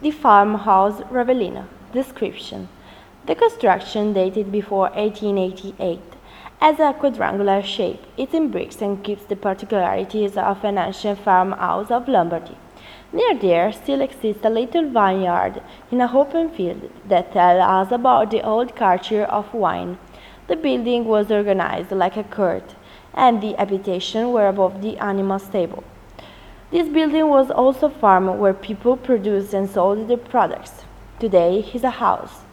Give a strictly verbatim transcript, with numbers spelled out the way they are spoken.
The farmhouse Ravellino. Description: the construction dated before eighteen eighty-eight, has a quadrangular shape. It's in bricks and keeps the particularities of an ancient farmhouse of Lombardy. Near there still exists a little vineyard in an open field that tells us about the old culture of wine. The building was organized like a court, and the habitation were above the animal stable. This building was also a farm where people produced and sold their products. Today is a house.